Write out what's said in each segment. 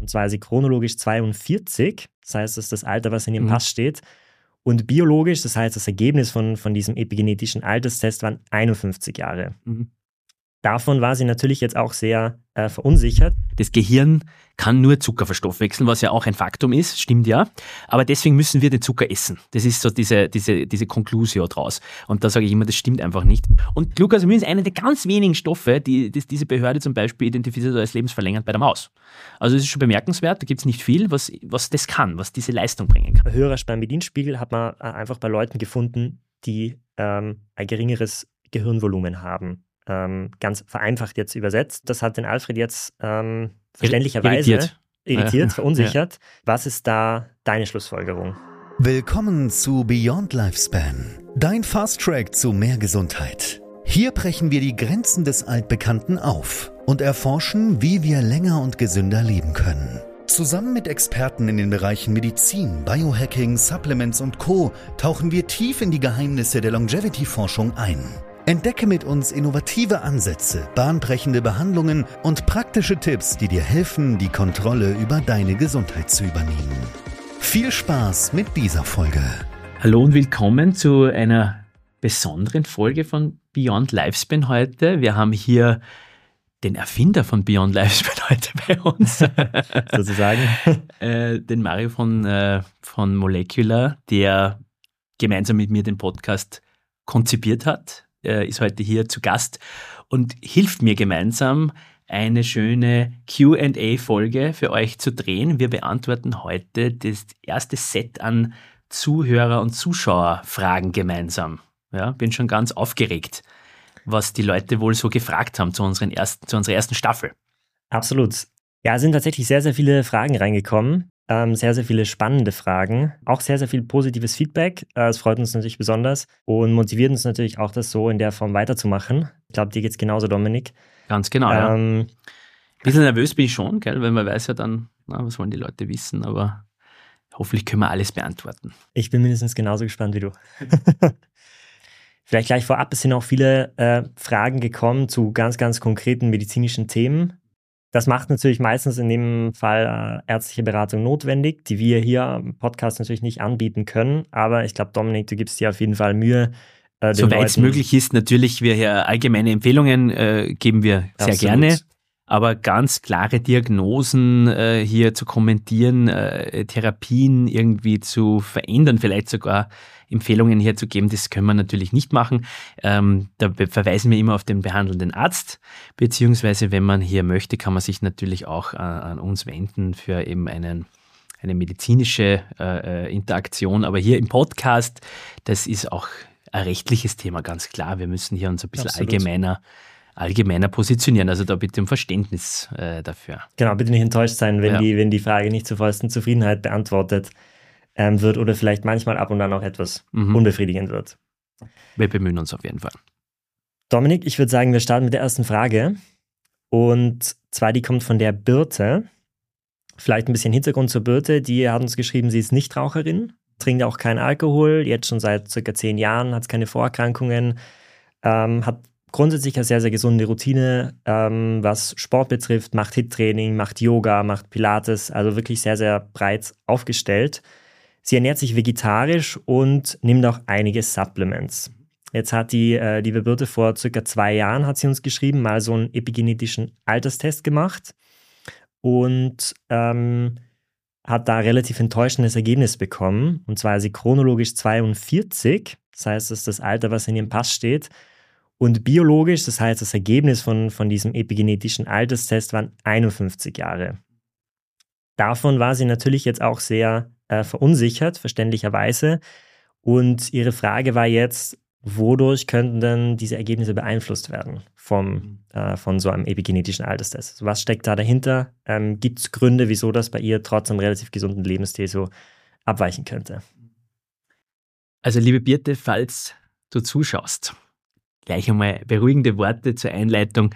Und zwar ist sie chronologisch 42, das heißt, das ist das Alter, was in ihrem Pass steht. Und biologisch, das heißt, das Ergebnis von diesem epigenetischen Alterstest waren 51 Jahre. Davon war sie natürlich jetzt auch sehr verunsichert. Das Gehirn kann nur Zucker verstoffwechseln, was ja auch ein Faktum ist, stimmt ja. Aber deswegen müssen wir den Zucker essen. Das ist so diese Conclusio draus. Und da sage ich immer, das stimmt einfach nicht. Und Glucosamin ist einer der ganz wenigen Stoffe, die diese Behörde zum Beispiel identifiziert als lebensverlängernd bei der Maus. Also es ist schon bemerkenswert, da gibt es nicht viel, was das kann, was diese Leistung bringen kann. Höherer Spermidinspiegel hat man einfach bei Leuten gefunden, die ein geringeres Gehirnvolumen haben. Ganz vereinfacht jetzt übersetzt. Das hat den Alfred jetzt verständlicherweise irritiert, verunsichert. Ja. Was ist da deine Schlussfolgerung? Willkommen zu Beyond Lifespan, dein Fast Track zu mehr Gesundheit. Hier brechen wir die Grenzen des Altbekannten auf und erforschen, wie wir länger und gesünder leben können. Zusammen mit Experten in den Bereichen Medizin, Biohacking, Supplements und Co. tauchen wir tief in die Geheimnisse der Longevity-Forschung ein. Entdecke mit uns innovative Ansätze, bahnbrechende Behandlungen und praktische Tipps, die dir helfen, die Kontrolle über deine Gesundheit zu übernehmen. Viel Spaß mit dieser Folge. Hallo und willkommen zu einer besonderen Folge von Beyond Lifespan heute. Wir haben hier den Erfinder von Beyond Lifespan heute bei uns. Sozusagen. Den Mario von Molecular, der gemeinsam mit mir den Podcast konzipiert hat. Ist heute hier zu Gast und hilft mir gemeinsam, eine schöne Q&A-Folge für euch zu drehen. Wir beantworten heute das erste Set an Zuhörer- und Zuschauerfragen gemeinsam. Ja, bin schon ganz aufgeregt, was die Leute wohl so gefragt haben zu unserer ersten Staffel. Absolut. Ja, es sind tatsächlich sehr, sehr viele Fragen reingekommen. Sehr, sehr viele spannende Fragen, auch sehr, sehr viel positives Feedback. Es freut uns natürlich besonders und motiviert uns natürlich auch, das so in der Form weiterzumachen. Ich glaube, dir geht es genauso, Dominik. Ganz genau, ja. Ein bisschen nervös bin ich schon, gell? Weil man weiß ja dann, was wollen die Leute wissen, aber hoffentlich können wir alles beantworten. Ich bin mindestens genauso gespannt wie du. Vielleicht gleich vorab, es sind auch viele Fragen gekommen zu ganz, ganz konkreten medizinischen Themen. Das macht natürlich meistens in dem Fall ärztliche Beratung notwendig, die wir hier im Podcast natürlich nicht anbieten können. Aber ich glaube, Dominik, du gibst dir auf jeden Fall Mühe. Soweit es möglich ist, natürlich, wir hier allgemeine Empfehlungen geben wir sehr gerne. Aber ganz klare Diagnosen hier zu kommentieren, Therapien irgendwie zu verändern, vielleicht sogar Empfehlungen herzugeben, das können wir natürlich nicht machen. Da verweisen wir immer auf den behandelnden Arzt, beziehungsweise wenn man hier möchte, kann man sich natürlich auch an uns wenden für eben eine medizinische Interaktion. Aber hier im Podcast, das ist auch ein rechtliches Thema, ganz klar. Wir müssen hier uns ein bisschen allgemeiner positionieren. Also da bitte um Verständnis dafür. Genau, bitte nicht enttäuscht sein, wenn die Frage nicht zur vollsten Zufriedenheit beantwortet wird oder vielleicht manchmal ab und an auch etwas unbefriedigend wird. Wir bemühen uns auf jeden Fall. Dominik, ich würde sagen, wir starten mit der ersten Frage. Und zwar, die kommt von der Birte. Vielleicht ein bisschen Hintergrund zur Birte. Die hat uns geschrieben, sie ist Nichtraucherin, trinkt auch keinen Alkohol, jetzt schon seit circa 10 Jahren, hat keine Vorerkrankungen, hat grundsätzlich eine sehr, sehr gesunde Routine, was Sport betrifft, macht HIIT-Training, macht Yoga, macht Pilates, also wirklich sehr, sehr breit aufgestellt. Sie ernährt sich vegetarisch und nimmt auch einige Supplements. Jetzt hat die liebe Birte vor circa 2 Jahren, hat sie uns geschrieben, mal so einen epigenetischen Alterstest gemacht und hat da relativ enttäuschendes Ergebnis bekommen. Und zwar ist sie chronologisch 42, das heißt, das ist das Alter, was in ihrem Pass steht. Und biologisch, das heißt, das Ergebnis von diesem epigenetischen Alterstest waren 51 Jahre. Davon war sie natürlich jetzt auch sehr verunsichert, verständlicherweise. Und ihre Frage war jetzt, wodurch könnten denn diese Ergebnisse beeinflusst werden von so einem epigenetischen Alterstest? Also was steckt da dahinter? Gibt es Gründe, wieso das bei ihr trotz einem relativ gesunden Lebensstil so abweichen könnte? Also liebe Birte, falls du zuschaust, gleich einmal beruhigende Worte zur Einleitung.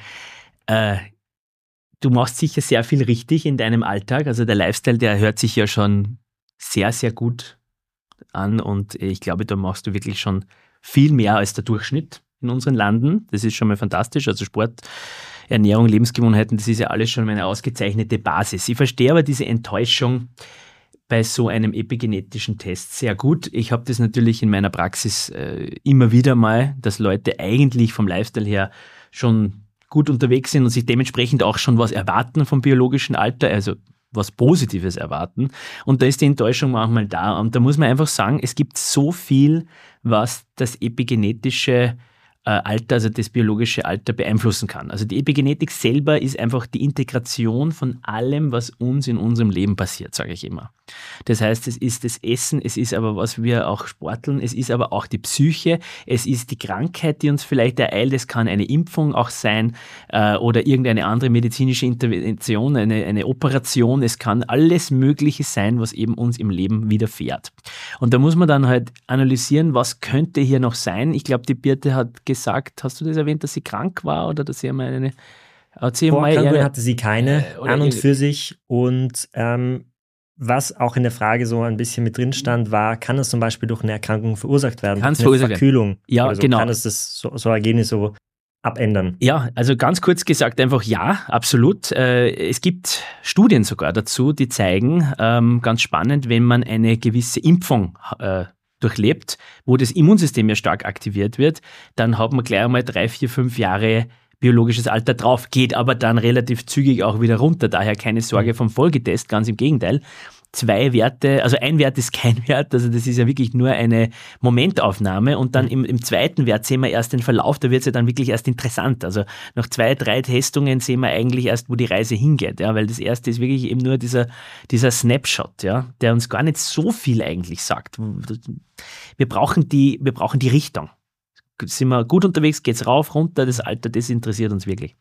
Du machst sicher sehr viel richtig in deinem Alltag. Also der Lifestyle, der hört sich ja schon sehr, sehr gut an und ich glaube, da machst du wirklich schon viel mehr als der Durchschnitt in unseren Landen. Das ist schon mal fantastisch. Also Sport Ernährung, Lebensgewohnheiten, das ist ja alles schon eine ausgezeichnete Basis. Ich verstehe aber diese Enttäuschung bei so einem epigenetischen Test sehr gut. Ich habe das natürlich in meiner Praxis immer wieder mal, dass Leute eigentlich vom Lifestyle her schon gut unterwegs sind und sich dementsprechend auch schon was erwarten vom biologischen Alter, also was Positives erwarten. Und da ist die Enttäuschung manchmal da. Und da muss man einfach sagen, es gibt so viel, was das epigenetische Alter, also das biologische Alter beeinflussen kann. Also die Epigenetik selber ist einfach die Integration von allem, was uns in unserem Leben passiert, sage ich immer. Das heißt, es ist das Essen, es ist aber, was wir auch sporteln, es ist aber auch die Psyche, es ist die Krankheit, die uns vielleicht ereilt, es kann eine Impfung auch sein oder irgendeine andere medizinische Intervention, eine Operation, es kann alles Mögliche sein, was eben uns im Leben widerfährt. Und da muss man dann halt analysieren, was könnte hier noch sein. Ich glaube, die Birte hat gesagt, hast du das erwähnt, dass sie krank war oder dass sie einmal eine... Vorerkrankung hatte sie keine an und für sich und was auch in der Frage so ein bisschen mit drin stand, war, kann es zum Beispiel durch eine Erkrankung verursacht werden? Kann es verursacht werden. Verkühlung? Ja, oder so. genau. Kann es das so Ergebnis so abändern? Ja, also ganz kurz gesagt einfach ja, absolut. Es gibt Studien sogar dazu, die zeigen, ganz spannend, wenn man eine gewisse Impfung durchlebt, wo das Immunsystem ja stark aktiviert wird, dann hat man gleich einmal 3, 4, 5 Jahre biologisches Alter drauf, geht aber dann relativ zügig auch wieder runter. Daher keine Sorge vom Folgetest, ganz im Gegenteil. 2 Werte, also ein Wert ist kein Wert, also das ist ja wirklich nur eine Momentaufnahme und dann im zweiten Wert sehen wir erst den Verlauf, da wird es ja dann wirklich erst interessant. Also nach 2, 3 Testungen sehen wir eigentlich erst, wo die Reise hingeht, ja, weil das erste ist wirklich eben nur dieser Snapshot, ja, der uns gar nicht so viel eigentlich sagt. Wir brauchen die Richtung. Sind wir gut unterwegs, geht's rauf, runter, das Alter, das interessiert uns wirklich.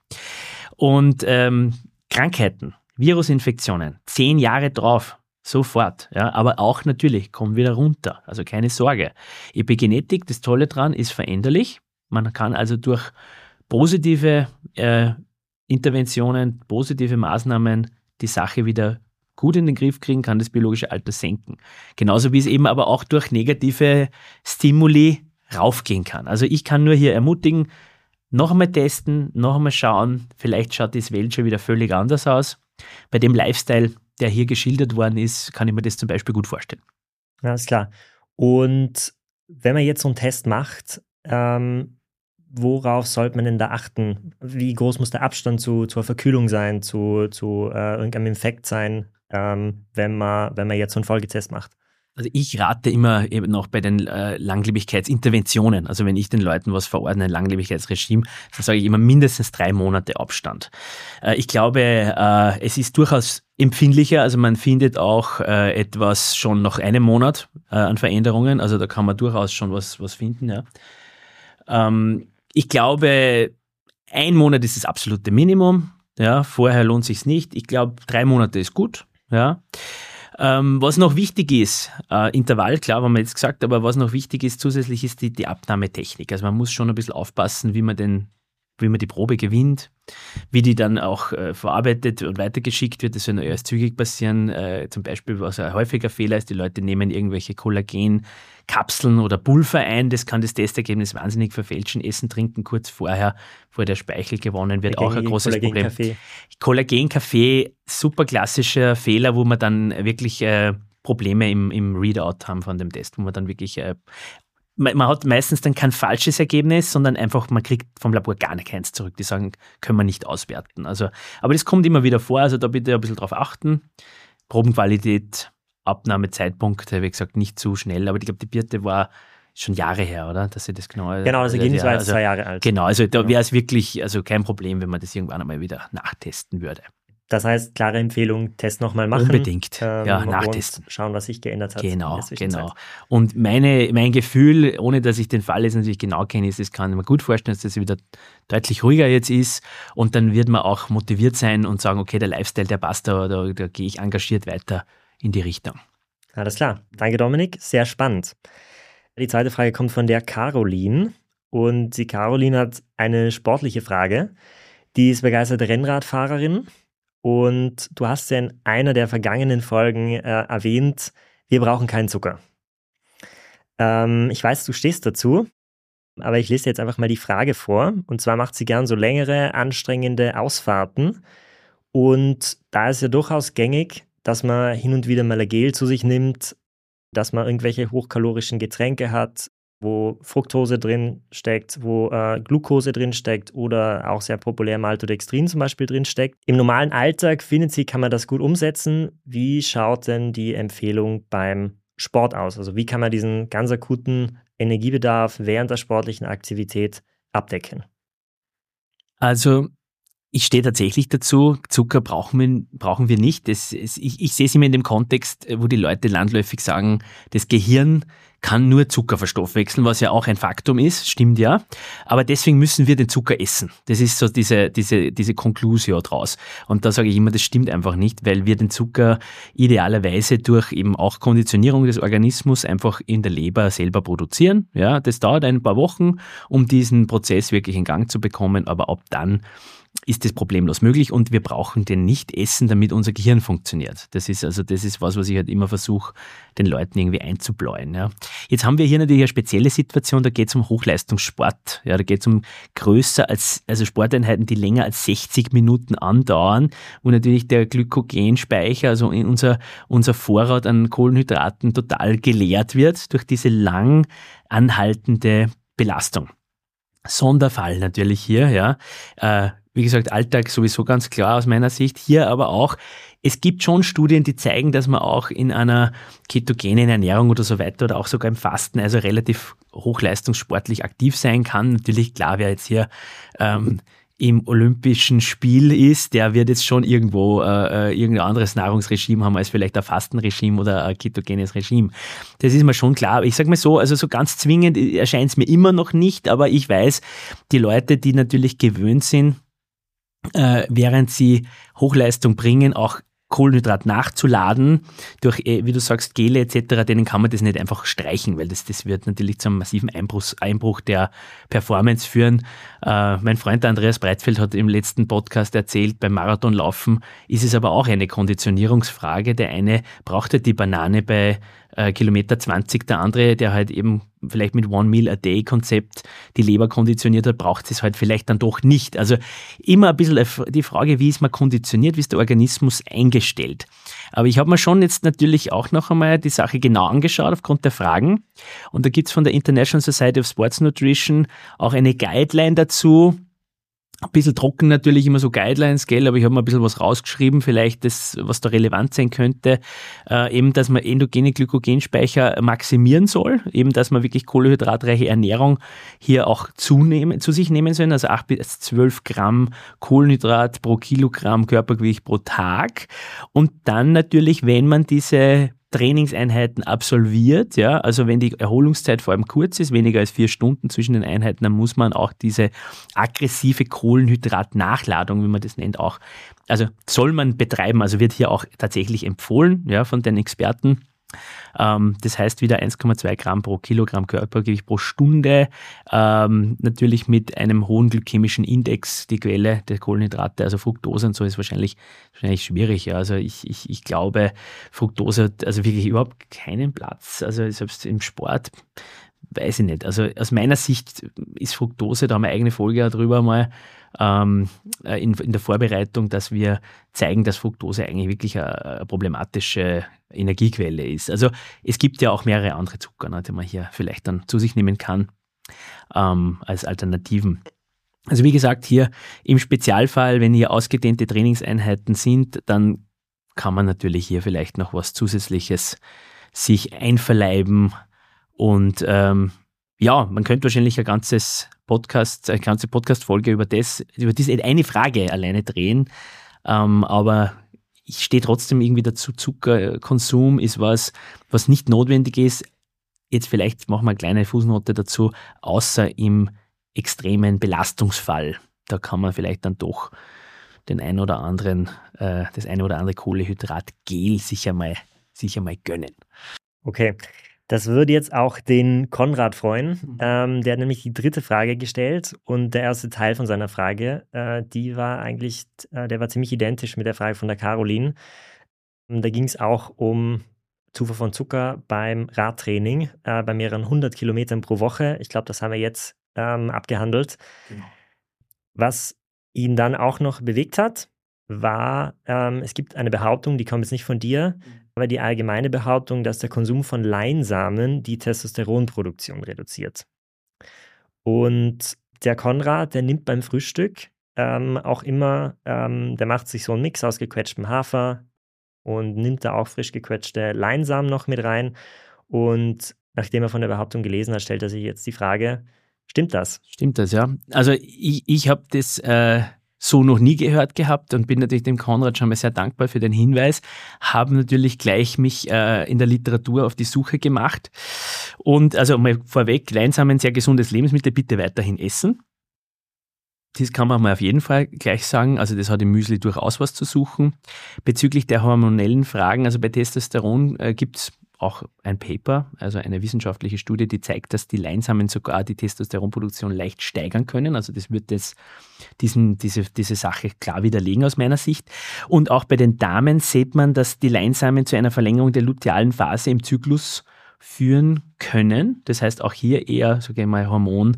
Und Krankheiten, Virusinfektionen, 10 Jahre drauf, sofort, ja, aber auch natürlich, kommen wieder runter, also keine Sorge. Epigenetik, das Tolle dran, ist veränderlich. Man kann also durch positive Interventionen, positive Maßnahmen die Sache wieder gut in den Griff kriegen, kann das biologische Alter senken. Genauso wie es eben aber auch durch negative Stimuli raufgehen kann. Also ich kann nur hier ermutigen, noch einmal testen, noch einmal schauen, vielleicht schaut die Welt schon wieder völlig anders aus. Bei dem Lifestyle, der hier geschildert worden ist, kann ich mir das zum Beispiel gut vorstellen. Ja, ist klar. Und wenn man jetzt so einen Test macht, worauf sollte man denn da achten? Wie groß muss der Abstand zur Verkühlung sein, zu irgendeinem Infekt sein, wenn man jetzt so einen Folgetest macht? Also ich rate immer eben noch bei den Langlebigkeitsinterventionen, also wenn ich den Leuten was verordne, ein Langlebigkeitsregime, dann sage ich immer mindestens 3 Monate Abstand. Ich glaube, es ist durchaus empfindlicher, also man findet auch etwas schon nach einem Monat an Veränderungen, also da kann man durchaus schon was finden. Ja. Ich glaube, 1 Monat ist das absolute Minimum, ja, vorher lohnt sich's nicht. Ich glaube, 3 Monate ist gut, ja. Was noch wichtig ist, Intervall, klar, haben wir jetzt gesagt, aber was noch wichtig ist zusätzlich ist die Abnahmetechnik. Also man muss schon ein bisschen aufpassen, wie man die Probe gewinnt, wie die dann auch verarbeitet und weitergeschickt wird. Das soll nur erst zügig passieren. Zum Beispiel, was ein häufiger Fehler ist, die Leute nehmen irgendwelche Kollagenkapseln oder Pulver ein. Das kann das Testergebnis wahnsinnig verfälschen. Essen, trinken kurz vorher, bevor der Speichel gewonnen wird, auch ein großes Problem. Kollagenkaffee, super klassischer Fehler, wo man dann wirklich Probleme im Readout haben von dem Test, wo man dann wirklich man hat meistens dann kein falsches Ergebnis, sondern einfach, man kriegt vom Labor gar keins zurück. Die sagen, können wir nicht auswerten. Also, aber das kommt immer wieder vor, also da bitte ein bisschen drauf achten. Probenqualität, Abnahmezeitpunkt, wie gesagt, nicht zu schnell, aber ich glaube, die Birte war schon Jahre her, oder? Dass sie das genau das Ergebnis war jetzt 2 Jahre alt. Genau, also da wäre es wirklich kein Problem, wenn man das irgendwann einmal wieder nachtesten würde. Das heißt, klare Empfehlung, Test nochmal machen. Unbedingt, nachtesten. Schauen, was sich geändert hat. Genau. Und mein Gefühl, ohne dass ich den Fall jetzt natürlich genau kenne, ist, es kann man gut vorstellen, dass das wieder deutlich ruhiger jetzt ist und dann wird man auch motiviert sein und sagen, okay, der Lifestyle, der passt da gehe ich engagiert weiter in die Richtung. Alles klar. Danke, Dominik. Sehr spannend. Die zweite Frage kommt von der Caroline und die Caroline hat eine sportliche Frage. Die ist begeisterte Rennradfahrerin. Und du hast ja in einer der vergangenen Folgen erwähnt, wir brauchen keinen Zucker. Ich weiß, du stehst dazu. Aber ich lese jetzt einfach mal die Frage vor. Und zwar macht sie gern so längere, anstrengende Ausfahrten. Und da ist ja durchaus gängig, dass man hin und wieder mal ein Gel zu sich nimmt, dass man irgendwelche hochkalorischen Getränke hat, wo Fructose drin steckt, wo Glucose drin steckt oder auch sehr populär Maltodextrin zum Beispiel drin steckt. Im normalen Alltag, findet sie, kann man das gut umsetzen. Wie schaut denn die Empfehlung beim Sport aus? Also wie kann man diesen ganz akuten Energiebedarf während der sportlichen Aktivität abdecken? Also ich stehe tatsächlich dazu, Zucker brauchen wir nicht. Ich sehe es immer in dem Kontext, wo die Leute landläufig sagen, das Gehirn kann nur Zucker verstoffwechseln, was ja auch ein Faktum ist, stimmt ja. Aber deswegen müssen wir den Zucker essen. Das ist so diese Conclusio draus. Und da sage ich immer, das stimmt einfach nicht, weil wir den Zucker idealerweise durch eben auch Konditionierung des Organismus einfach in der Leber selber produzieren. Ja, das dauert ein paar Wochen, um diesen Prozess wirklich in Gang zu bekommen, aber ab dann ist das problemlos möglich und wir brauchen den nicht essen, damit unser Gehirn funktioniert. Das ist was ich halt immer versuche, den Leuten irgendwie einzubläuen. Ja. Jetzt haben wir hier natürlich eine spezielle Situation, da geht es um Hochleistungssport. Ja, da geht es um Sporteinheiten, die länger als 60 Minuten andauern, wo natürlich der Glykogenspeicher, also unser Vorrat an Kohlenhydraten total geleert wird durch diese lang anhaltende Belastung. Sonderfall natürlich hier, ja. Wie gesagt, Alltag sowieso ganz klar aus meiner Sicht. Hier aber auch, es gibt schon Studien, die zeigen, dass man auch in einer ketogenen Ernährung oder so weiter oder auch sogar im Fasten, also relativ hochleistungssportlich aktiv sein kann. Natürlich, klar, wer jetzt hier im olympischen Spiel ist, der wird jetzt schon irgendwo irgendein anderes Nahrungsregime haben als vielleicht ein Fastenregime oder ein ketogenes Regime. Das ist mir schon klar. Ich sage mal so, also so ganz zwingend erscheint es mir immer noch nicht, aber ich weiß, die Leute, die natürlich gewöhnt sind, während sie Hochleistung bringen, auch Kohlenhydrat nachzuladen durch, wie du sagst, Gele etc., denen kann man das nicht einfach streichen, weil das wird natürlich zu einem massiven Einbruch der Performance führen. Mein Freund Andreas Breitfeld hat im letzten Podcast erzählt, beim Marathonlaufen ist es aber auch eine Konditionierungsfrage. Der eine braucht halt die Banane bei Kilometer 20, der andere, der halt eben vielleicht mit One Meal a Day Konzept die Leber konditioniert hat, braucht es halt vielleicht dann doch nicht. Also immer ein bisschen die Frage, wie ist man konditioniert, wie ist der Organismus eingestellt. Aber ich habe mir schon jetzt natürlich auch noch einmal die Sache genau angeschaut aufgrund der Fragen und da gibt es von der International Society of Sports Nutrition auch eine Guideline dazu. Ein bisschen trocken natürlich immer so Guidelines, gell, aber ich habe mal ein bisschen was rausgeschrieben, vielleicht das, was da relevant sein könnte, eben, dass man endogene Glykogenspeicher maximieren soll, eben, dass man wirklich kohlehydratreiche Ernährung hier auch zu sich nehmen soll, also 8 bis 12 Gramm Kohlenhydrat pro Kilogramm Körpergewicht pro Tag und dann natürlich, wenn man diese Trainingseinheiten absolviert, ja, also wenn die Erholungszeit vor allem kurz ist, weniger als 4 Stunden zwischen den Einheiten, dann muss man auch diese aggressive Kohlenhydratnachladung, wie man das nennt, auch, also soll man betreiben, also wird hier auch tatsächlich empfohlen, ja, von den Experten. Das heißt wieder 1,2 Gramm pro Kilogramm Körpergewicht pro Stunde, natürlich mit einem hohen glykämischen Index, die Quelle der Kohlenhydrate, also Fructose und so ist wahrscheinlich schwierig. Ja. Also ich glaube, Fructose hat also wirklich überhaupt keinen Platz, also selbst im Sport, weiß ich nicht. Also aus meiner Sicht ist Fructose, da haben wir eine eigene Folge darüber mal, in der Vorbereitung, dass wir zeigen, dass Fructose eigentlich wirklich eine problematische Energiequelle ist. Also es gibt ja auch mehrere andere Zucker, die man hier vielleicht dann zu sich nehmen kann als Alternativen. Also wie gesagt, hier im Spezialfall, wenn hier ausgedehnte Trainingseinheiten sind, dann kann man natürlich hier vielleicht noch was Zusätzliches sich einverleiben und ja, man könnte wahrscheinlich eine ganze Podcast-Folge über diese eine Frage alleine drehen, aber ich stehe trotzdem irgendwie dazu, Zuckerkonsum ist was nicht notwendig ist. Jetzt vielleicht machen wir eine kleine Fußnote dazu, außer im extremen Belastungsfall. Da kann man vielleicht dann doch das eine oder andere Kohlehydratgel sicher mal gönnen. Okay. Das würde jetzt auch den Konrad freuen. Der hat nämlich die 3. Frage gestellt und der erste Teil von seiner Frage, der war ziemlich identisch mit der Frage von der Caroline. Da ging es auch um Zufuhr von Zucker beim Radtraining bei mehreren 100 Kilometern pro Woche. Ich glaube, das haben wir jetzt abgehandelt. Genau. Was ihn dann auch noch bewegt hat, war, es gibt eine Behauptung, die kommt jetzt nicht von dir, aber die allgemeine Behauptung, dass der Konsum von Leinsamen die Testosteronproduktion reduziert. Und der Konrad, der nimmt beim Frühstück auch immer, der macht sich so einen Mix aus gequetschtem Hafer und nimmt da auch frisch gequetschte Leinsamen noch mit rein. Und nachdem er von der Behauptung gelesen hat, stellt er sich jetzt die Frage, stimmt das? Stimmt das, ja. Also ich habe das so noch nie gehört gehabt und bin natürlich dem Konrad schon mal sehr dankbar für den Hinweis, habe natürlich gleich mich in der Literatur auf die Suche gemacht und also mal vorweg, Leinsamen, sehr gesundes Lebensmittel, bitte weiterhin essen. Das kann man mal auf jeden Fall gleich sagen, also das hat im Müsli durchaus was zu suchen. Bezüglich der hormonellen Fragen, also bei Testosteron gibt es auch ein Paper, also eine wissenschaftliche Studie, die zeigt, dass die Leinsamen sogar die Testosteronproduktion leicht steigern können. Also das wird diese Sache klar widerlegen aus meiner Sicht. Und auch bei den Damen sieht man, dass die Leinsamen zu einer Verlängerung der lutealen Phase im Zyklus führen können. Das heißt auch hier eher, sage ich mal,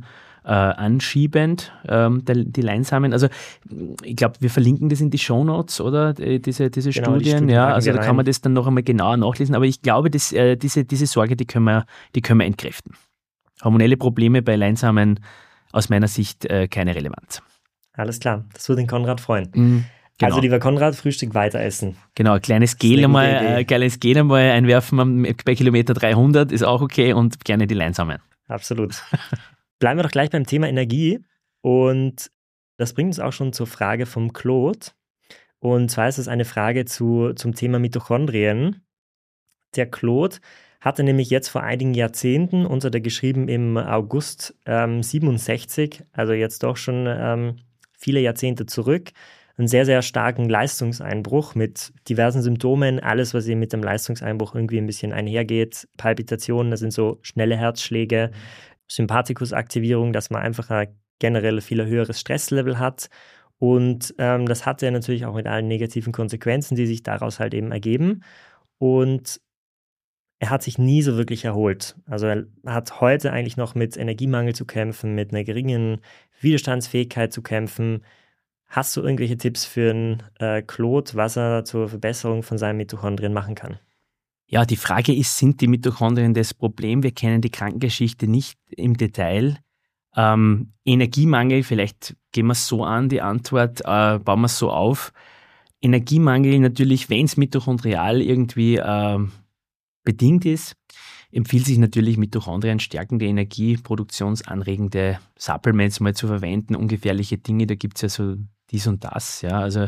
anschiebend, die Leinsamen. Also ich glaube, wir verlinken das in die Shownotes, oder? Diese Genau, Studien. Die Ja, also da kann man das dann noch einmal genauer nachlesen. Aber ich glaube, dass, diese Sorge, die können wir entkräften. Hormonelle Probleme bei Leinsamen aus meiner Sicht keine Relevanz. Alles klar, das würde den Konrad freuen. Genau. Also lieber Konrad, Frühstück weiter essen. Genau, kleines Gel einmal einwerfen bei Kilometer 300 ist auch okay und gerne die Leinsamen. Absolut. Bleiben wir doch gleich beim Thema Energie und das bringt uns auch schon zur Frage vom Claude. Und zwar ist es eine Frage zum Thema Mitochondrien. Der Claude hatte nämlich jetzt vor einigen Jahrzehnten, uns hat er geschrieben im August 67, also jetzt doch schon viele Jahrzehnte zurück, einen sehr, sehr starken Leistungseinbruch mit diversen Symptomen, alles, was eben mit dem Leistungseinbruch irgendwie ein bisschen einhergeht, Palpitationen, das sind so schnelle Herzschläge, Sympathikusaktivierung, dass man einfach ein generell viel höheres Stresslevel hat. Und das hatte natürlich auch mit allen negativen Konsequenzen, die sich daraus halt eben ergeben. Und er hat sich nie so wirklich erholt. Also er hat heute eigentlich noch mit Energiemangel zu kämpfen, mit einer geringen Widerstandsfähigkeit zu kämpfen. Hast du irgendwelche Tipps für einen Claude, was er zur Verbesserung von seinen Mitochondrien machen kann? Ja, die Frage ist, sind die Mitochondrien das Problem? Wir kennen die Krankengeschichte nicht im Detail. Energiemangel, vielleicht gehen wir es so an, die Antwort, bauen wir es so auf. Energiemangel natürlich, wenn es mitochondrial irgendwie bedingt ist, empfiehlt sich natürlich Mitochondrien stärkende, energieproduktionsanregende Supplements mal zu verwenden, ungefährliche Dinge, da gibt es ja so dies und das, ja, also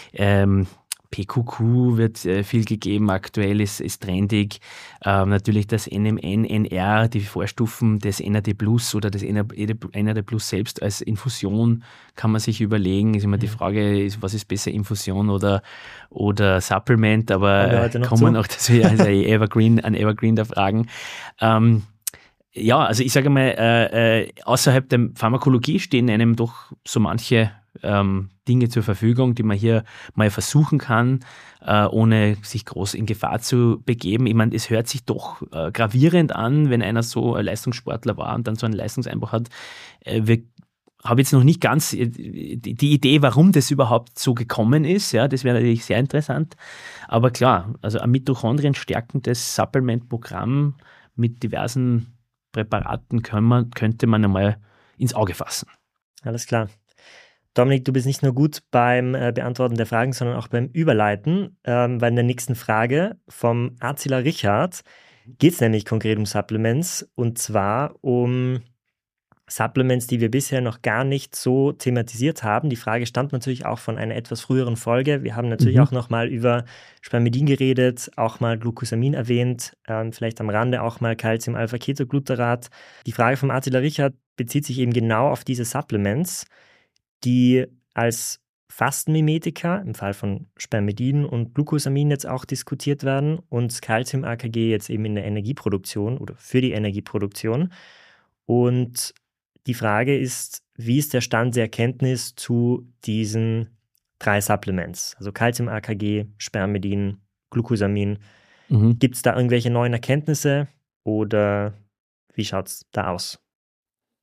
PQQ wird viel gegeben, aktuell ist trendig. Natürlich das NMN, NR, die Vorstufen des NAD Plus oder des NAD Plus selbst als Infusion kann man sich überlegen. Ist immer die Frage, was ist besser, Infusion oder Supplement, aber kommen wir noch dazu, also Evergreen der Fragen. Ja, also ich sage mal, außerhalb der Pharmakologie stehen einem doch so manche Dinge zur Verfügung, die man hier mal versuchen kann, ohne sich groß in Gefahr zu begeben. Ich meine, es hört sich doch gravierend an, wenn einer so ein Leistungssportler war und dann so einen Leistungseinbruch hat. Habe jetzt noch nicht ganz die Idee, warum das überhaupt so gekommen ist. Ja, das wäre natürlich sehr interessant. Aber klar, also ein Mitochondrien stärkendes Supplement-Programm mit diversen Präparaten könnte man einmal ins Auge fassen. Alles klar. Dominik, du bist nicht nur gut beim Beantworten der Fragen, sondern auch beim Überleiten. Bei der nächsten Frage vom Azila Richard geht es nämlich konkret um Supplements und zwar um Supplements, die wir bisher noch gar nicht so thematisiert haben. Die Frage stammt natürlich auch von einer etwas früheren Folge. Wir haben natürlich auch nochmal über Spermidin geredet, auch mal Glucosamin erwähnt, vielleicht am Rande auch mal Calcium-Alpha-Ketoglutarat. Die Frage vom Attila Richard bezieht sich eben genau auf diese Supplements, die als Fastenmimetika im Fall von Spermidin und Glucosamin jetzt auch diskutiert werden und Calcium-AKG jetzt eben in der Energieproduktion oder für die Energieproduktion. Und die Frage ist, wie ist der Stand der Erkenntnis zu diesen 3 Supplements? Also Calcium-AKG, Spermidin, Glucosamin. Gibt es da irgendwelche neuen Erkenntnisse oder wie schaut es da aus?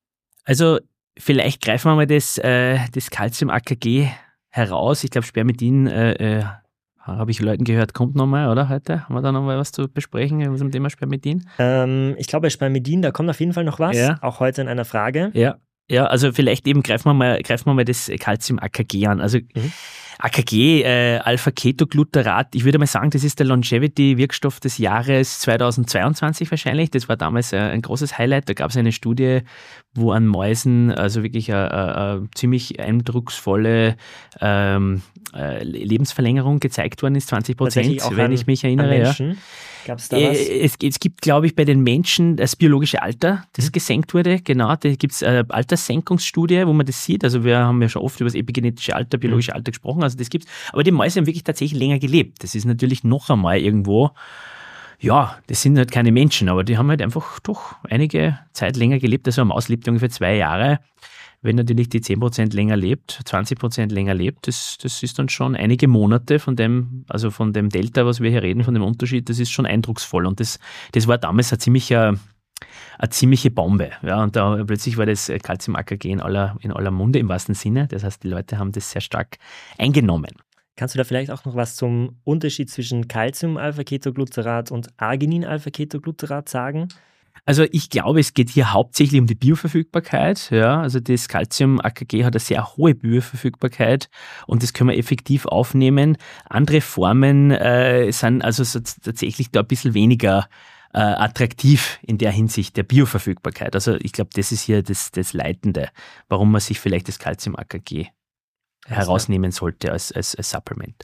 Also vielleicht greifen wir mal das Calcium-AKG heraus. Ich glaube, Spermidin, habe ich Leuten gehört, kommt nochmal, oder heute? Haben wir da nochmal was zu besprechen zum Thema Spermidin? Ich glaube, bei Spermidin, da kommt auf jeden Fall noch was, auch heute in einer Frage. Ja, also vielleicht eben greifen wir mal das Calcium-AKG an. Also AKG, Alpha-Ketogluterat, ich würde mal sagen, das ist der Longevity-Wirkstoff des Jahres 2022 wahrscheinlich. Das war damals ein großes Highlight. Da gab es eine Studie, wo an Mäusen also wirklich eine ziemlich eindrucksvolle Lebensverlängerung gezeigt worden ist, 20%, wenn ich mich erinnere. Ja. Gab es da was? Es gibt, glaube ich, bei den Menschen das biologische Alter, das gesenkt wurde. Genau, da gibt es eine Alterssenkungsstudie, wo man das sieht. Also wir haben ja schon oft über das epigenetische Alter, biologische Alter gesprochen. Also das gibt's. Aber die Mäuse haben wirklich tatsächlich länger gelebt. Das ist natürlich noch einmal irgendwo, ja, das sind halt keine Menschen, aber die haben halt einfach doch einige Zeit länger gelebt. Also eine Maus lebt ungefähr 2 Jahre. Wenn natürlich die 10% länger lebt, 20% länger lebt, das ist dann schon einige Monate von dem Delta, was wir hier reden, von dem Unterschied, das ist schon eindrucksvoll. Und das war damals eine ziemliche Bombe. Ja, und da plötzlich war das Calcium-AKG in aller Munde, im wahrsten Sinne. Das heißt, die Leute haben das sehr stark eingenommen. Kannst du da vielleicht auch noch was zum Unterschied zwischen Calcium-Alpha-Ketogluterat und Arginin-Alpha-Ketogluterat sagen? Also ich glaube, es geht hier hauptsächlich um die Bioverfügbarkeit. Ja, also das Calcium-AKG hat eine sehr hohe Bioverfügbarkeit und das können wir effektiv aufnehmen. Andere Formen sind also tatsächlich da ein bisschen weniger attraktiv in der Hinsicht der Bioverfügbarkeit. Also ich glaube, das ist hier das Leitende, warum man sich vielleicht das Calcium-AKG herausnehmen sollte als Supplement.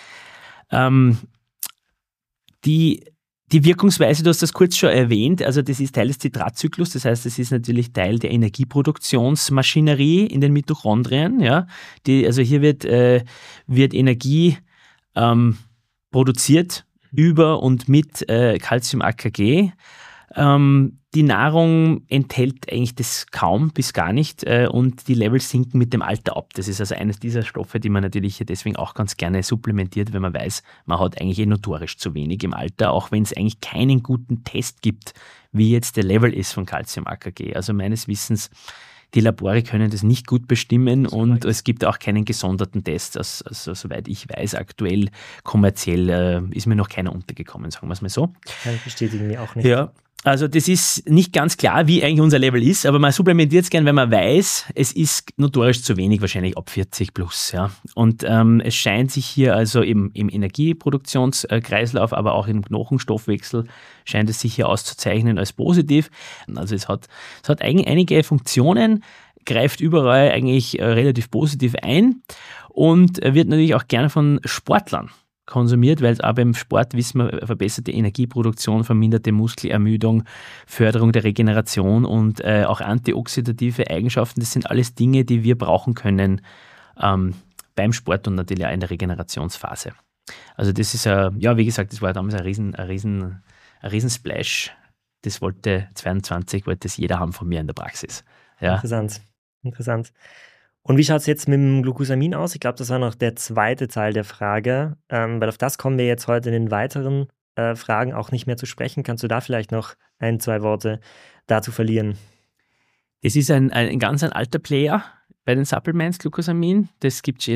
Die Wirkungsweise, du hast das kurz schon erwähnt, also das ist Teil des Zitratzyklus, das heißt, es ist natürlich Teil der Energieproduktionsmaschinerie in den Mitochondrien. Ja. Also hier wird Energie produziert über und mit Calcium-AKG. Die Nahrung enthält eigentlich das kaum bis gar nicht und die Levels sinken mit dem Alter ab. Das ist also eines dieser Stoffe, die man natürlich deswegen auch ganz gerne supplementiert, wenn man weiß, man hat eigentlich notorisch zu wenig im Alter, auch wenn es eigentlich keinen guten Test gibt, wie jetzt der Level ist von Calcium-AKG. Also meines Wissens, die Labore können das nicht gut bestimmen und es gibt auch keinen gesonderten Test. Also soweit ich weiß, aktuell kommerziell ist mir noch keiner untergekommen, sagen wir es mal so. Kann ich bestätigen, mir auch nicht. Ja. Also das ist nicht ganz klar, wie eigentlich unser Level ist, aber man supplementiert es gern, wenn man weiß, es ist notorisch zu wenig, wahrscheinlich ab 40 plus. Ja. Und es scheint sich hier also im Energieproduktionskreislauf, aber auch im Knochenstoffwechsel, scheint es sich hier auszuzeichnen als positiv. Also es hat einige Funktionen, greift überall eigentlich relativ positiv ein und wird natürlich auch gerne von Sportlern konsumiert, weil es auch beim Sport, wissen wir, verbesserte Energieproduktion, verminderte Muskelermüdung, Förderung der Regeneration und auch antioxidative Eigenschaften, das sind alles Dinge, die wir brauchen können beim Sport und natürlich auch in der Regenerationsphase. Also das ist wie gesagt, das war damals ein Riesensplash. Das wollte es jeder haben von mir in der Praxis. Ja. Interessant. Und wie schaut es jetzt mit dem Glucosamin aus? Ich glaube, das war noch der zweite Teil der Frage, weil auf das kommen wir jetzt heute in den weiteren Fragen auch nicht mehr zu sprechen. Kannst du da vielleicht noch 1-2 Worte dazu verlieren? Es ist ein ganz alter Player bei den Supplements, Glucosamin. Das gibt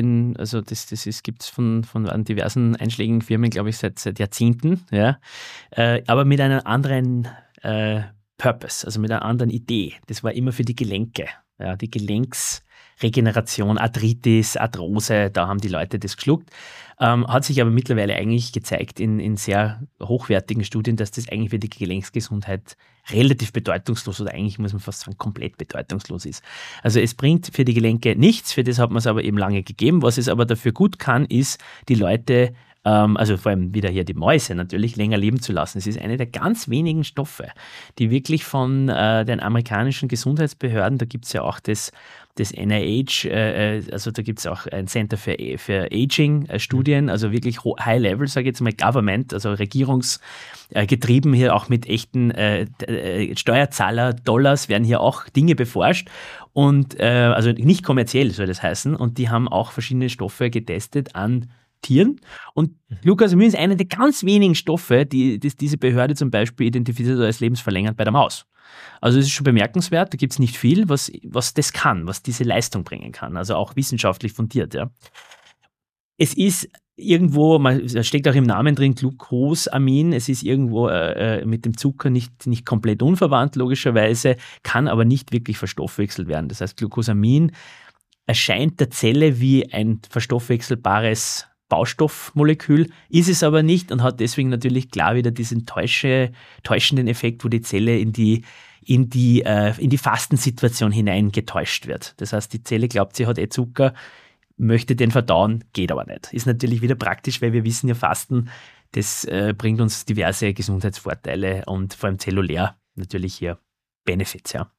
es gibt's von diversen einschlägigen Firmen, glaube ich, seit Jahrzehnten. Ja. Aber mit einer anderen Purpose, also mit einer anderen Idee. Das war immer für die Gelenke. Ja, die Gelenksregeneration, Arthritis, Arthrose, da haben die Leute das geschluckt. Hat sich aber mittlerweile eigentlich gezeigt in sehr hochwertigen Studien, dass das eigentlich für die Gelenksgesundheit relativ bedeutungslos oder eigentlich muss man fast sagen komplett bedeutungslos ist. Also es bringt für die Gelenke nichts, für das hat man es aber eben lange gegeben. Was es aber dafür gut kann, ist, die Leute, also vor allem wieder hier die Mäuse natürlich, länger leben zu lassen. Es ist eine der ganz wenigen Stoffe, die wirklich von den amerikanischen Gesundheitsbehörden, da gibt es ja auch das NIH, also da gibt es auch ein Center für Aging-Studien, also wirklich High-Level, sage ich jetzt mal, Government, also regierungsgetrieben, hier auch mit echten Steuerzahler-Dollars werden hier auch Dinge beforscht und also nicht kommerziell soll das heißen und die haben auch verschiedene Stoffe getestet an Tieren. Und Glucosamin ist einer der ganz wenigen Stoffe, die diese Behörde zum Beispiel identifiziert als lebensverlängernd bei der Maus. Also es ist schon bemerkenswert, da gibt es nicht viel, was das kann, was diese Leistung bringen kann. Also auch wissenschaftlich fundiert. Ja. Es ist irgendwo, da steckt auch im Namen drin, Glucosamin, es ist irgendwo mit dem Zucker nicht komplett unverwandt, logischerweise, kann aber nicht wirklich verstoffwechselt werden. Das heißt, Glucosamin erscheint der Zelle wie ein verstoffwechselbares Baustoffmolekül, ist es aber nicht und hat deswegen natürlich klar wieder diesen täuschenden Effekt, wo die Zelle in die Fastensituation hineingetäuscht wird. Das heißt, die Zelle glaubt, sie hat Zucker, möchte den verdauen, geht aber nicht. Ist natürlich wieder praktisch, weil wir wissen ja, Fasten, das bringt uns diverse Gesundheitsvorteile und vor allem zellulär natürlich hier Benefits. Ja.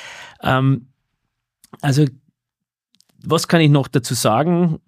Also, was kann ich noch dazu sagen?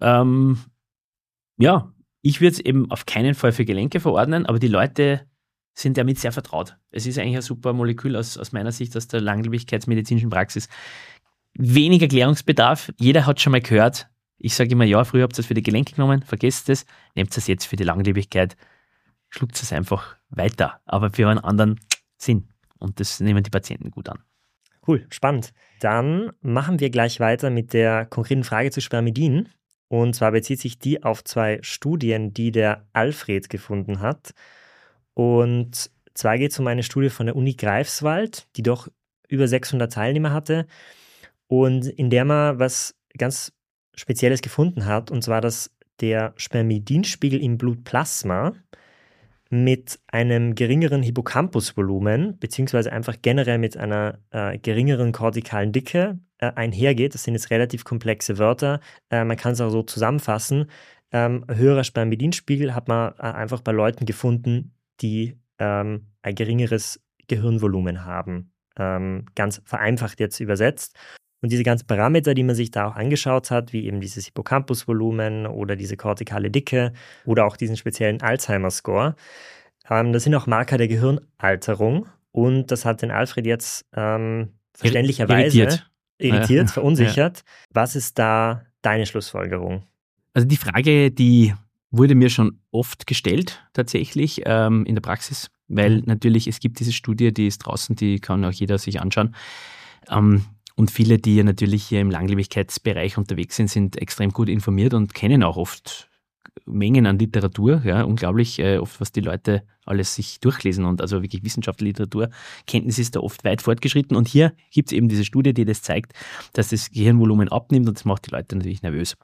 Ja, ich würde es eben auf keinen Fall für Gelenke verordnen, aber die Leute sind damit sehr vertraut. Es ist eigentlich ein super Molekül aus meiner Sicht, aus der langlebigkeitsmedizinischen Praxis. Wenig Erklärungsbedarf. Jeder hat schon mal gehört. Ich sage immer, ja, früher habt ihr es für die Gelenke genommen, vergesst es, nehmt es jetzt für die Langlebigkeit, schluckt es einfach weiter, aber für einen anderen Sinn. Und das nehmen die Patienten gut an. Cool, spannend. Dann machen wir gleich weiter mit der konkreten Frage zu Spermidin. Und zwar bezieht sich die auf 2 Studien, die der Alfred gefunden hat. Und zwar geht es um eine Studie von der Uni Greifswald, die doch über 600 Teilnehmer hatte und in der man was ganz Spezielles gefunden hat, und zwar, dass der Spermidinspiegel im Blutplasma mit einem geringeren Hippocampusvolumen beziehungsweise einfach generell mit einer geringeren kortikalen Dicke einhergeht. Das sind jetzt relativ komplexe Wörter. Man kann es auch so zusammenfassen. Höherer Spermidinspiegel hat man einfach bei Leuten gefunden, die ein geringeres Gehirnvolumen haben. Ganz vereinfacht jetzt übersetzt. Und diese ganzen Parameter, die man sich da auch angeschaut hat, wie eben dieses Hippocampusvolumen oder diese kortikale Dicke oder auch diesen speziellen Alzheimer-Score, das sind auch Marker der Gehirnalterung. Und das hat den Alfred jetzt verständlicherweise irritiert, verunsichert. Ja. Was ist da deine Schlussfolgerung? Also die Frage, die wurde mir schon oft gestellt, tatsächlich in der Praxis, weil natürlich es gibt diese Studie, die ist draußen, die kann auch jeder sich anschauen. Und viele, die ja natürlich hier im Langlebigkeitsbereich unterwegs sind, sind extrem gut informiert und kennen auch oft Mengen an Literatur, ja, unglaublich oft, was die Leute alles sich durchlesen und also wirklich wissenschaftliche Literatur, Kenntnis ist da oft weit fortgeschritten und hier gibt es eben diese Studie, die das zeigt, dass das Gehirnvolumen abnimmt und das macht die Leute natürlich nervös.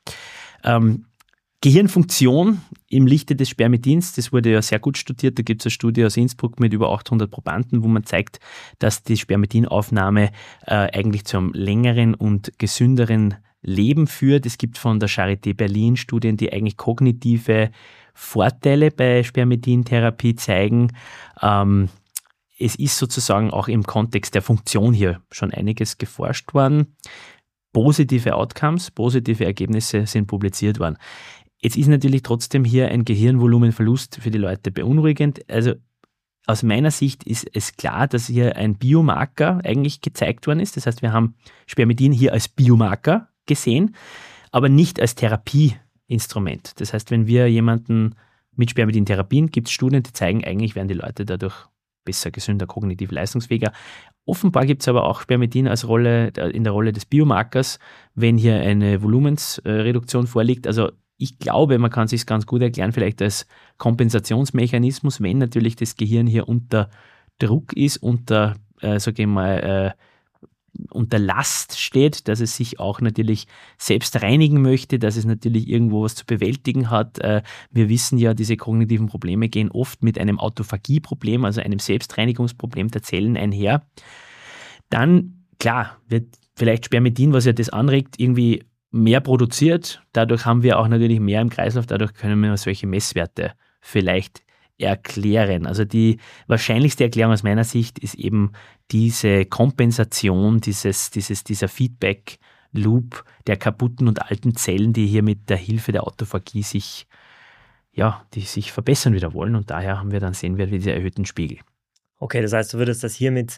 Gehirnfunktion im Lichte des Spermidins, das wurde ja sehr gut studiert, da gibt es eine Studie aus Innsbruck mit über 800 Probanden, wo man zeigt, dass die Spermidinaufnahme eigentlich zu einem längeren und gesünderen Leben führt. Es gibt von der Charité Berlin Studien, die eigentlich kognitive Vorteile bei Spermidintherapie zeigen. Es ist sozusagen auch im Kontext der Funktion hier schon einiges geforscht worden. Positive Outcomes, positive Ergebnisse sind publiziert worden. Jetzt ist natürlich trotzdem hier ein Gehirnvolumenverlust für die Leute beunruhigend. Also aus meiner Sicht ist es klar, dass hier ein Biomarker eigentlich gezeigt worden ist. Das heißt, wir haben Spermidin hier als Biomarker gesehen, aber nicht als Therapieinstrument. Das heißt, wenn wir jemanden mit Spermidin therapieren, gibt es Studien, die zeigen, eigentlich werden die Leute dadurch besser, gesünder, kognitiv leistungsfähiger. Offenbar gibt es aber auch Spermidin in der Rolle des Biomarkers, wenn hier eine Volumensreduktion vorliegt. Also ich glaube, man kann es sich ganz gut erklären, vielleicht als Kompensationsmechanismus, wenn natürlich das Gehirn hier unter Druck ist, unter Last steht, dass es sich auch natürlich selbst reinigen möchte, dass es natürlich irgendwo was zu bewältigen hat. Wir wissen ja, diese kognitiven Probleme gehen oft mit einem Autophagieproblem, also einem Selbstreinigungsproblem der Zellen einher. Dann, klar, wird vielleicht Spermidin, was ja das anregt, irgendwie mehr produziert. Dadurch haben wir auch natürlich mehr im Kreislauf, dadurch können wir solche Messwerte vielleicht erklären. Also die wahrscheinlichste Erklärung aus meiner Sicht ist eben diese Kompensation, dieser Feedback-Loop der kaputten und alten Zellen, die hier mit der Hilfe der Autophagie sich verbessern wieder wollen und daher sehen wir diese erhöhten Spiegel. Okay, das heißt, du würdest das hier mit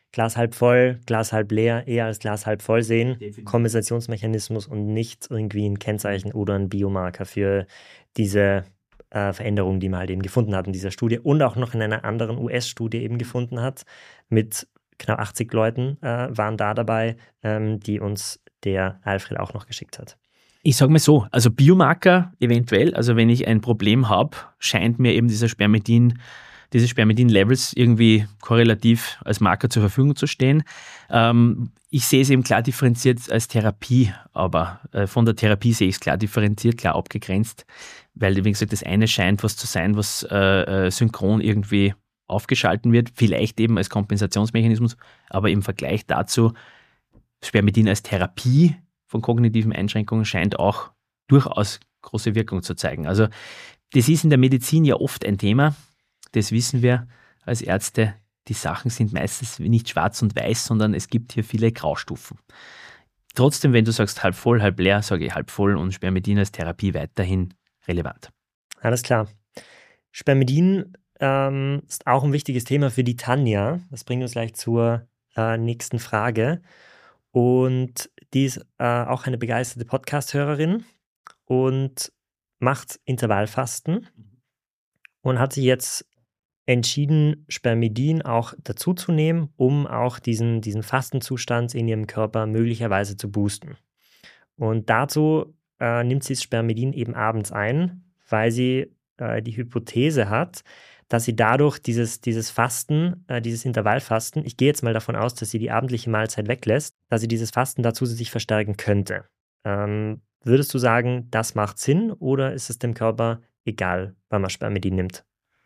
Glas halb voll, Glas halb leer, eher als Glas halb voll sehen. Definitiv. Kompensationsmechanismus und nicht irgendwie ein Kennzeichen oder ein Biomarker für diese Veränderung, die man halt eben gefunden hat in dieser Studie und auch noch in einer anderen US-Studie eben gefunden hat. Mit knapp 80 Leuten waren da dabei, die uns der Alfred auch noch geschickt hat. Ich sage mal so, also Biomarker eventuell, also wenn ich ein Problem habe, scheint mir eben diese Spermidin-Levels irgendwie korrelativ als Marker zur Verfügung zu stehen. Ich sehe es eben klar differenziert als Therapie, aber von der Therapie sehe ich es klar differenziert, klar abgegrenzt, weil, wie gesagt, das eine scheint was zu sein, was synchron irgendwie aufgeschalten wird, vielleicht eben als Kompensationsmechanismus, aber im Vergleich dazu, Spermidin als Therapie von kognitiven Einschränkungen scheint auch durchaus große Wirkung zu zeigen. Also das ist in der Medizin ja oft ein Thema, das wissen wir als Ärzte. Die Sachen sind meistens nicht schwarz und weiß, sondern es gibt hier viele Graustufen. Trotzdem, wenn du sagst halb voll, halb leer, sage ich halb voll und Spermidin als Therapie weiterhin relevant. Alles klar. Spermidin ist auch ein wichtiges Thema für die Tanja. Das bringt uns gleich zur nächsten Frage. Und die ist auch eine begeisterte Podcast-Hörerin und macht Intervallfasten und hat sich jetzt entschieden, Spermidin auch dazuzunehmen, um auch diesen Fastenzustand in ihrem Körper möglicherweise zu boosten. Und dazu nimmt sie das Spermidin eben abends ein, weil sie die Hypothese hat, dass sie dadurch dieses Fasten, dieses Intervallfasten, ich gehe jetzt mal davon aus, dass sie die abendliche Mahlzeit weglässt, dass sie dieses Fasten da zusätzlich verstärken könnte. Würdest du sagen, das macht Sinn oder ist es dem Körper egal, wann man Spermidin nimmt?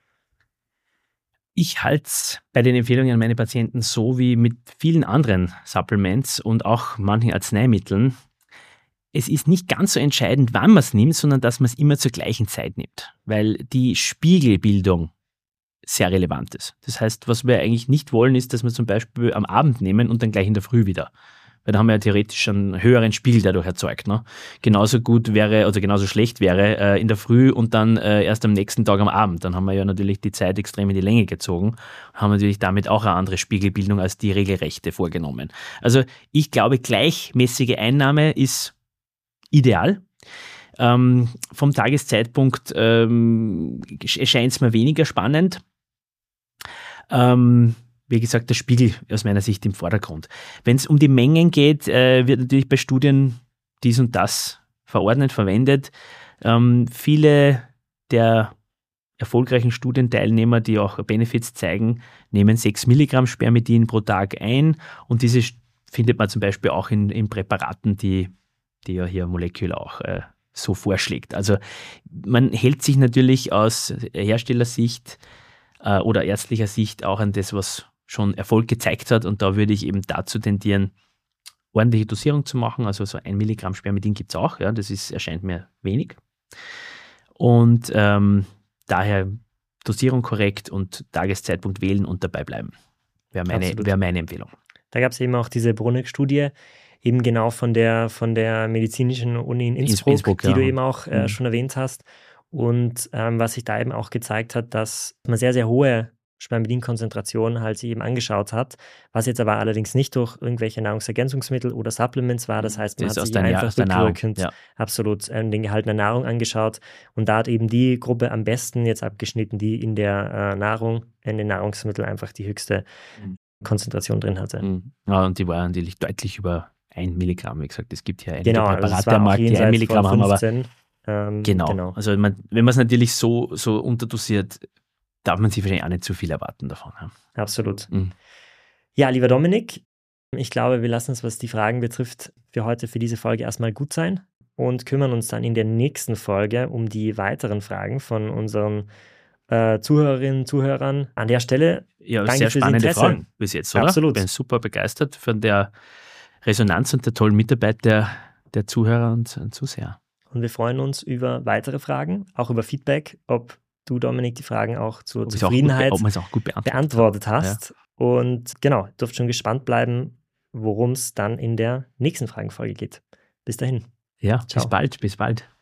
Ich halte es bei den Empfehlungen an meine Patienten so wie mit vielen anderen Supplements und auch manchen Arzneimitteln. Es ist nicht ganz so entscheidend, wann man es nimmt, sondern dass man es immer zur gleichen Zeit nimmt, weil die Spiegelbildung sehr relevant ist. Das heißt, was wir eigentlich nicht wollen, ist, dass wir zum Beispiel am Abend nehmen und dann gleich in der Früh wieder. Weil da haben wir ja theoretisch einen höheren Spiegel dadurch erzeugt. Ne? Genauso gut wäre oder genauso schlecht wäre in der Früh und dann erst am nächsten Tag am Abend. Dann haben wir ja natürlich die Zeit extrem in die Länge gezogen und haben natürlich damit auch eine andere Spiegelbildung als die regelrechte vorgenommen. Also ich glaube, gleichmäßige Einnahme ist ideal. Vom Tageszeitpunkt erscheint es mir weniger spannend. Wie gesagt, der Spiegel aus meiner Sicht im Vordergrund. Wenn es um die Mengen geht, wird natürlich bei Studien dies und das verordnet, verwendet. Viele der erfolgreichen Studienteilnehmer, die auch Benefits zeigen, nehmen 6 Milligramm Spermidin pro Tag ein und diese findet man zum Beispiel auch in Präparaten, die ja hier Molecular auch so vorschlägt. Also man hält sich natürlich aus Herstellersicht oder ärztlicher Sicht auch an das, was schon Erfolg gezeigt hat und da würde ich eben dazu tendieren, ordentliche Dosierung zu machen, also so 1 Milligramm Spermidin gibt es auch, ja, das erscheint mir wenig und daher Dosierung korrekt und Tageszeitpunkt wählen und dabei bleiben, wäre meine Empfehlung. Da gab es eben auch diese Bruneck-Studie, eben genau von der medizinischen Uni in Innsbruck, die du eben auch schon erwähnt hast. Und was sich da eben auch gezeigt hat, dass man sehr, sehr hohe Spermidin-Konzentrationen halt sich eben angeschaut hat, was jetzt aber allerdings nicht durch irgendwelche Nahrungsergänzungsmittel oder Supplements war. Das heißt, man hat sich einfach rückwirkend absolut den Gehalt der Nahrung angeschaut. Und da hat eben die Gruppe am besten jetzt abgeschnitten, die in der Nahrung, in den Nahrungsmitteln einfach die höchste Konzentration drin hatte. Ja, und die war natürlich deutlich über 1 Milligramm. Wie gesagt, es gibt hier einige Präparate am Markt, die 1 Milligramm haben, aber 15, genau. Also wenn man es natürlich so unterdosiert, darf man sich wahrscheinlich auch nicht zu viel erwarten davon. Ja. Absolut. Ja, lieber Dominik, ich glaube, wir lassen es, was die Fragen betrifft, für heute, für diese Folge erstmal gut sein und kümmern uns dann in der nächsten Folge um die weiteren Fragen von unseren Zuhörerinnen und Zuhörern. An der Stelle ja, danke sehr für spannende das Interesse. Fragen bis jetzt, oder? Absolut. Ich bin super begeistert von der Resonanz und der tollen Mitarbeit der Zuhörer und Zuseher. Und wir freuen uns über weitere Fragen, auch über Feedback, ob du, Dominik, die Fragen auch zur Zufriedenheit beantwortet hast. Ja. Und genau, dürft schon gespannt bleiben, worum es dann in der nächsten Fragenfolge geht. Bis dahin. Ja, ciao. Bis bald.